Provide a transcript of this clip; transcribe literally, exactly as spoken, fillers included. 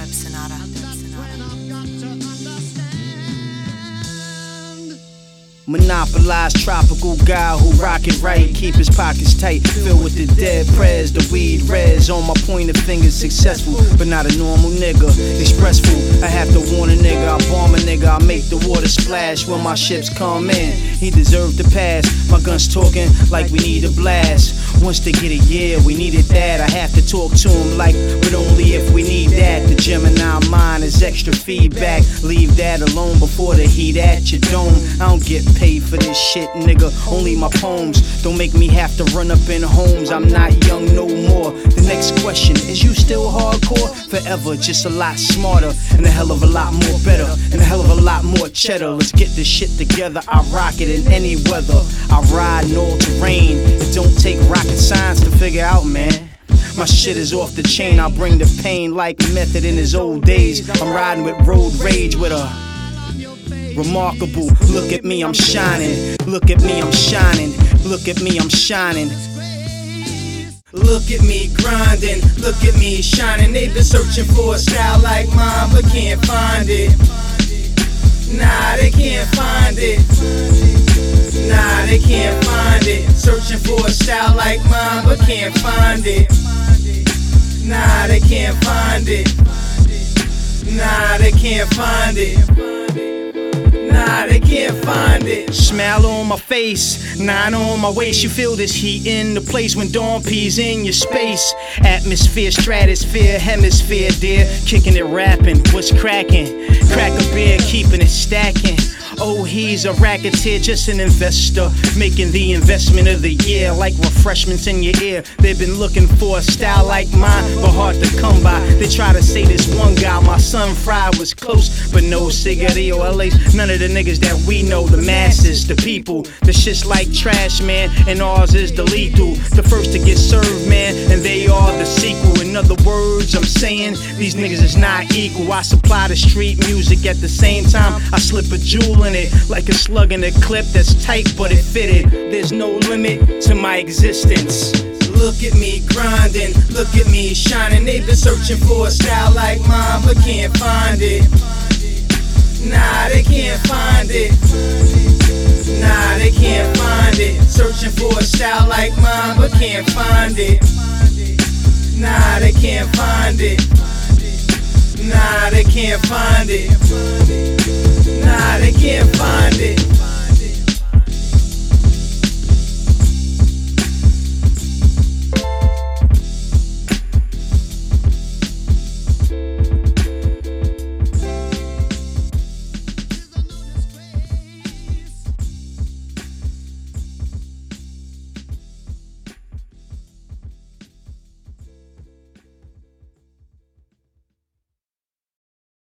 Dub Sonata. Monopolize tropical guy who rock it right, keep his pockets tight, filled with the dead prez, the weed res on my pointer fingers, successful, but not a normal nigga, expressful. I have to warn a nigga, I bomb a nigga, I make the water splash when my ships come in. He deserved to pass. My guns talking like we need a blast. Once they get it, yeah, we needed that. I have to talk to him like, but only if we need that. The Gemini mind is extra feedback. Leave that alone before the heat at your dome. I don't get paid for this shit, nigga. Only my poems. Don't make me have to run up in homes. I'm not young no more. The next question, is you still hardcore? Forever, just a lot smarter and a hell of a lot more better and a hell of a lot more cheddar. Let's get this shit together. I rock it in any weather. I ride in all terrain. It don't take rocket science to figure out, man. My shit is off the chain. I bring the pain like Method in his old days. I'm riding with road rage with a remarkable. Look at me, I'm shining. Look at me, I'm shining. Look at me, I'm shining. Look at me grinding. Look at me shining. They've been searching for a style like mine, but can't find it. Nah, they can't find it. Nah, they can't find it. Searching for a style like mine, but can't find it. Nah, they can't find it. Nah, they can't find it. Nah, they can't find it. Smile on my face, nine on my waist. You feel this heat in the place when dawn pees in your space. Atmosphere, stratosphere, hemisphere, dear. Kicking it, rapping, what's cracking? Crack a beer, keeping it stacking. Oh, he's a racketeer, just an investor, making the investment of the year, like refreshments in your ear. They've been looking for a style like mine, but hard to come by. They try to say this one guy, my son fried, was close, but no cigarillo. At least none of the niggas that we know, the masses, the people. The shit's like trash, man, and ours is the lethal. The first to get served, man, and they are the sequel. In other words, I'm saying these niggas is not equal. I supply the street music at the same time. I slip a jewel in it, like a slug in a clip that's tight, but it fitted. There's no limit to my existence. Look at me grinding, look at me shining. They've been searching for a style like mine, but can't find it. Nah, they can't find it. Nah, they can't find it. Searching for a style like mine, but can't find it. Nah, they can't find it. Nah, they can't find it. Nah, they can't find it.